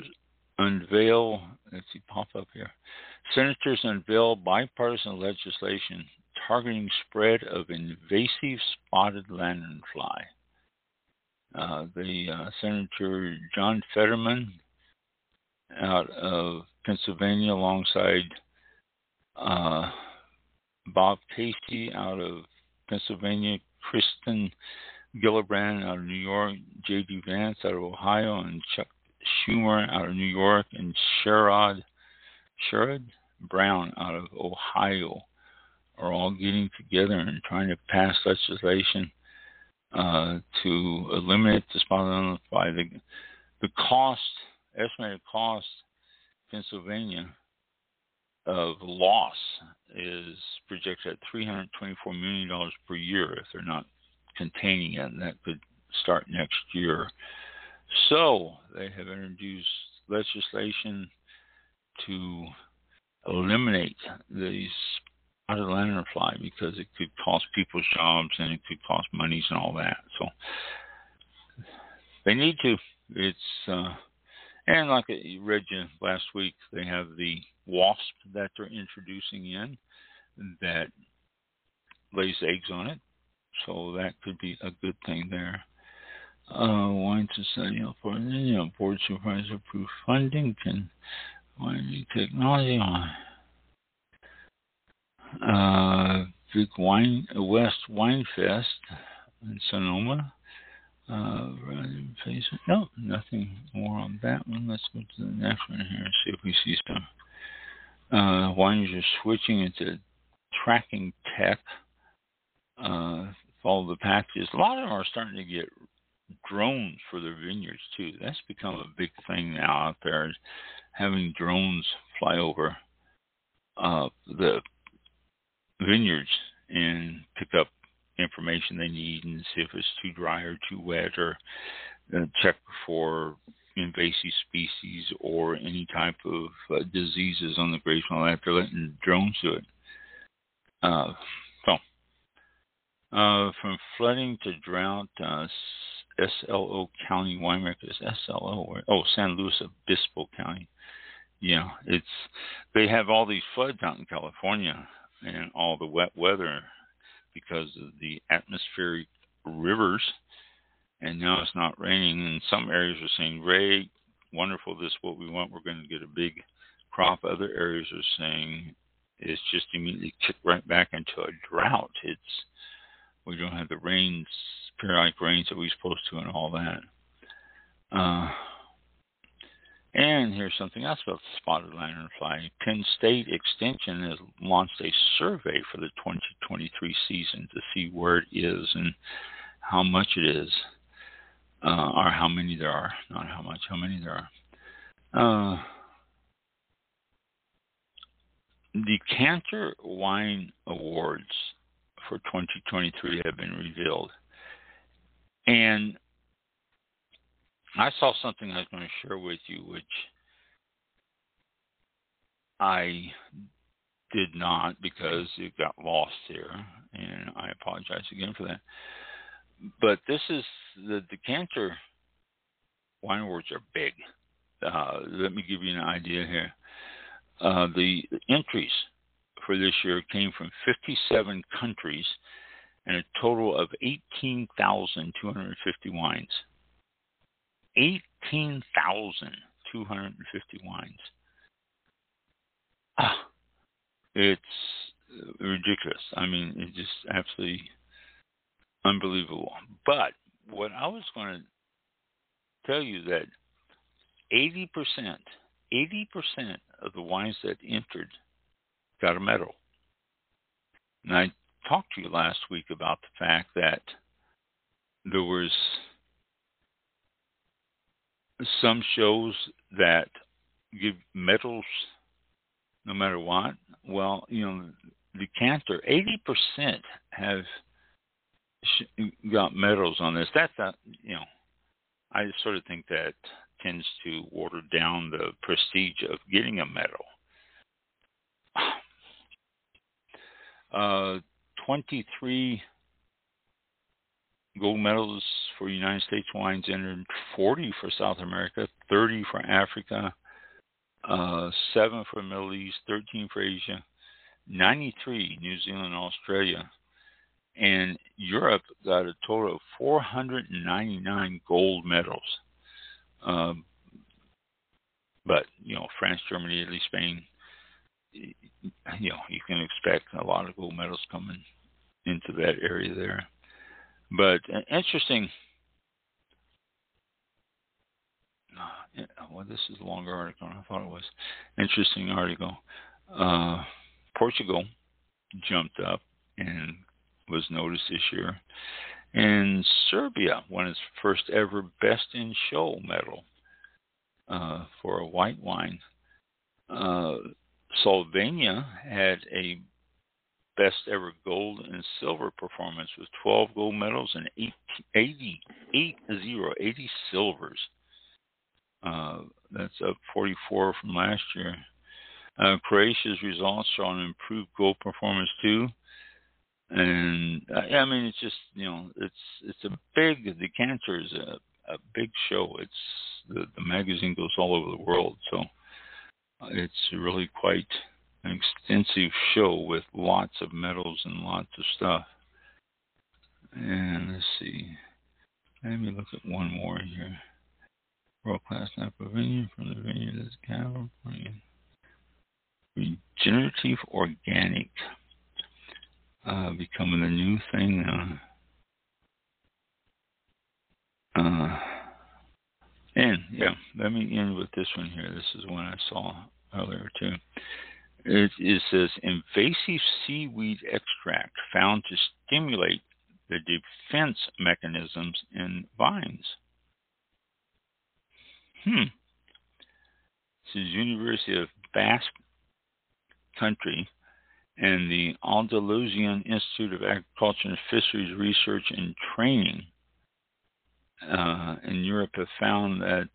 unveil, let's see, pop up here. Senators unveil bipartisan legislation targeting spread of invasive spotted lanternfly. Uh, the uh, Senator John Fetterman out of Pennsylvania, alongside uh, Bob Casey out of Pennsylvania, Kristen Gillibrand out of New York, J D. Vance out of Ohio, and Chuck Schumer out of New York, and Sherrod, Sherrod Brown out of Ohio are all getting together and trying to pass legislation uh, to eliminate the spotted lanternfly. The, the cost, estimated cost, Pennsylvania, of loss is projected at three hundred twenty-four million dollars per year if they're not containing it, and that could start next year. So they have introduced legislation to eliminate these spotted lanternfly because it could cost people's jobs and it could cost monies and all that. So they need to. It's uh, and like I read you last week, they have the wasp that they're introducing in that lays eggs on it. So that could be a good thing there. Uh, wine society, for you know, board supervisor approved funding can wine technology on. Uh, big wine West Wine Fest in Sonoma. Uh, no, nothing more on that one. Let's go to the next one here and see if we see some. Uh, wines are switching into tracking tech. Uh, follow the packages. A lot of them are starting to get drones for their vineyards too. That's become a big thing now out there, is having drones fly over uh, the vineyards and pick up information they need and see if it's too dry or too wet, or uh, check for invasive species or any type of uh, diseases on the grapes and all that. They're letting drones do it. Uh, so, uh, from flooding to drought, uh, S L O County winemakers, S L O, oh, San Luis Obispo County. Yeah, it's they have all these floods out in California and all the wet weather because of the atmospheric rivers, and now it's not raining. And some areas are saying, great, wonderful, this is what we want, we're going to get a big crop. Other areas are saying it's just immediately kicked right back into a drought. It's we don't have the rains, periodic rains that we're supposed to, and all that. Uh, and here's something else about the spotted lanternfly. Penn State Extension has launched a survey for the twenty twenty-three season to see where it is and how much it is, uh, or how many there are. Not how much, how many there are. Uh, the Cantor Wine Awards for twenty twenty-three have been revealed. And I saw something I was going to share with you, which I did not because it got lost here, and I apologize again for that. But this is the Decanter Wine Awards are big. Uh, let me give you an idea here. Uh, the entries for this year came from fifty-seven countries and a total of eighteen thousand two hundred fifty wines. eighteen thousand two hundred fifty wines. Ah, it's ridiculous. I mean, it's just absolutely unbelievable. But what I was going to tell you that eighty percent, eighty percent of the wines that entered got a medal. And I talked to you last week about the fact that there was some shows that give medals no matter what. Well, you know, Decanter, eighty percent have got medals on this. That's not, you know, I sort of think that tends to water down the prestige of getting a medal. Uh, twenty-three gold medals for United States wines entered, forty for South America, thirty for Africa, uh, seven for the Middle East, thirteen for Asia, ninety-three New Zealand and Australia. And Europe got a total of four hundred ninety-nine gold medals. Um, but, you know, France, Germany, Italy, Spain, you know, you can expect a lot of gold medals coming into that area there. But uh, interesting, uh, well, this is a longer article than I thought it was. Interesting article. Uh, Portugal jumped up and was noticed this year. And Serbia won its first ever Best in Show medal uh, for a white wine. Uh, Slovenia had a best ever gold and silver performance with twelve gold medals and eighty, eighty, eighty silvers. Uh, that's up forty-four from last year. Uh, Croatia's results show an improved gold performance too. And I mean, it's just, you know, it's it's a big, the cancer is a, a big show. It's the, the magazine goes all over the world, so it's really quite an extensive show with lots of medals and lots of stuff. And let's see, let me look at one more here. World class Napa vineyard from the vineyard is California. Regenerative organic. Uh, becoming the new thing now. Uh, and, yeah, let me end with this one here. This is one I saw earlier, too. It, it says, invasive seaweed extract found to stimulate the defense mechanisms in vines. Hmm. This is University of Basque Country and the Andalusian Institute of Agriculture and Fisheries Research and Training uh, in Europe have found that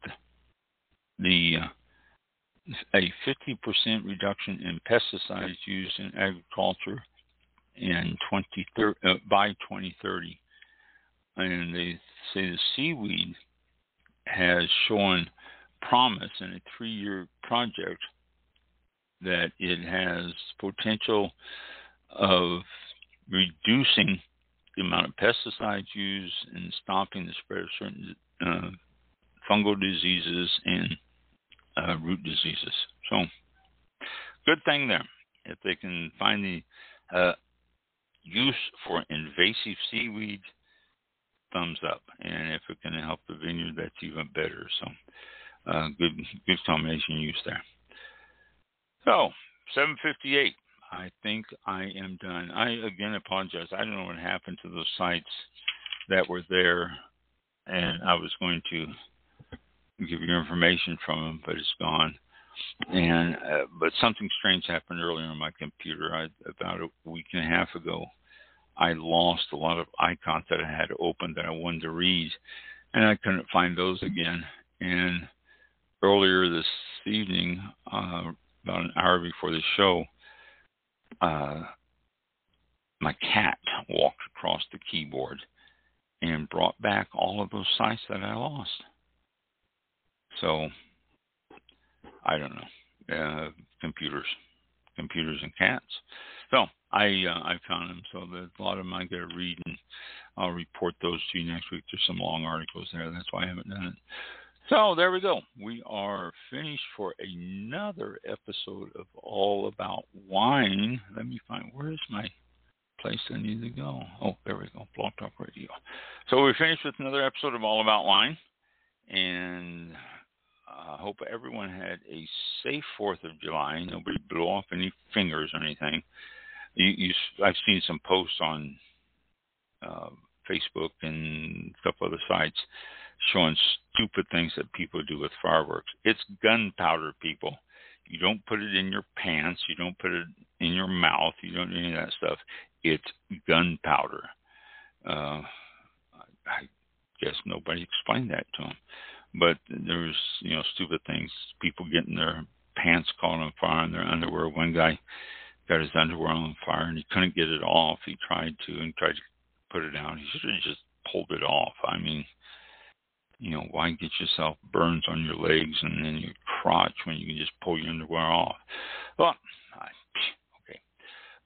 the uh, a fifty percent reduction in pesticides used in agriculture in twenty thirty, uh, by twenty thirty. And they say the seaweed has shown promise in a three-year project that it has potential of reducing the amount of pesticides used and stopping the spread of certain uh, fungal diseases and uh, root diseases. So, good thing there. If they can find the uh, use for invasive seaweed, thumbs up. And if it can help the vineyard, that's even better. So, uh, good, good combination use there. So, seven fifty-eight. I think I am done. I, again, apologize. I don't know what happened to those sites that were there, and I was going to give you information from them, but it's gone. And uh, but something strange happened earlier on my computer. I, about a week and a half ago, I lost a lot of icons that I had open that I wanted to read, and I couldn't find those again. And earlier this evening, uh, about an hour before the show, uh, my cat walked across the keyboard and brought back all of those sites that I lost. So, I don't know. Uh, computers. Computers and cats. So, I uh, I found them. So, there's a lot of them I got to read, and I'll report those to you next week. There's some long articles there. That's why I haven't done it. So there we go. We are finished for another episode of All About Wine. Let me find, where's my place I need to go? Oh, there we go, Blog Talk Radio. So we're finished with another episode of All About Wine. And I hope everyone had a safe fourth of July. Nobody blew off any fingers or anything. You, you, I've seen some posts on uh, Facebook and a couple other sites showing stupid things that people do with fireworks. It's gunpowder, people. You don't put it in your pants. You don't put it in your mouth. You don't do any of that stuff. It's gunpowder. Uh, I guess nobody explained that to them. But there's, you know, stupid things. People getting their pants caught on fire in their underwear. One guy got his underwear on fire and he couldn't get it off. He tried to and tried to put it out. He should have just pulled it off. I mean, you know, why get yourself burns on your legs and then your crotch when you can just pull your underwear off? Well, I, okay.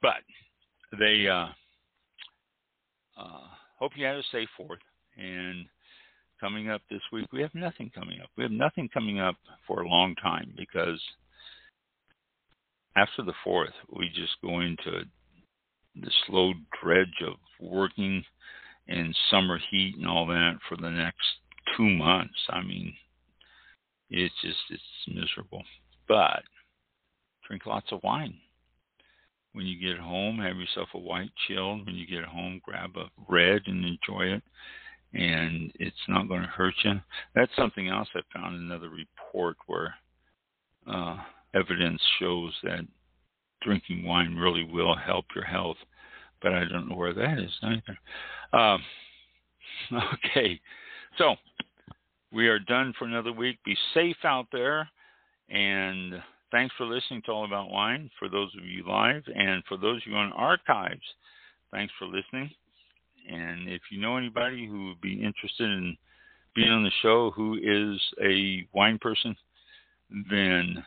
but they uh, uh, hope you had a safe fourth. And coming up this week, we have nothing coming up. We have nothing coming up for a long time because after the fourth, we just go into the slow dredge of working in summer heat and all that for the next two months. I mean, it's just, it's miserable. But drink lots of wine. When you get home, have yourself a white chilled. When you get home, grab a red and enjoy it. And it's not going to hurt you. That's something else I found in another report where uh, evidence shows that drinking wine really will help your health. But I don't know where that is either. Um, okay, so we are done for another week. Be safe out there, and thanks for listening to All About Wine, for those of you live, and for those of you on archives, thanks for listening. And if you know anybody who would be interested in being on the show who is a wine person, then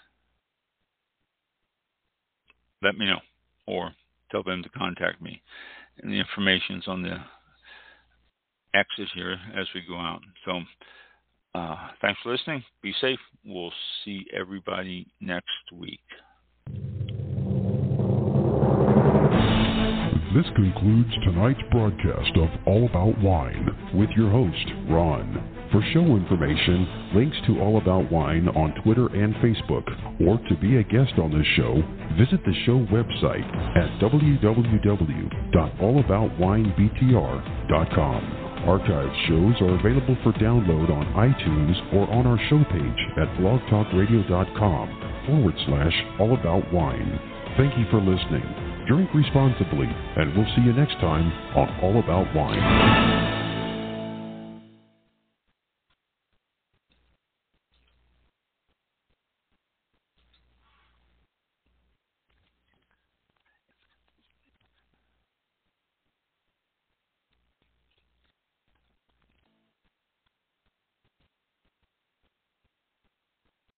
let me know, or tell them to contact me. And the information's on the exit here as we go out. So uh, thanks for listening. Be safe. We'll see everybody next week. This concludes tonight's broadcast of All About Wine with your host, Ron. For show information, links to All About Wine on Twitter and Facebook, or to be a guest on this show, visit the show website at w w w dot all about wine b t r dot com. Archived shows are available for download on iTunes or on our show page at blogtalkradio.com forward slash all about wine. Thank you for listening. Drink responsibly, and we'll see you next time on All About Wine.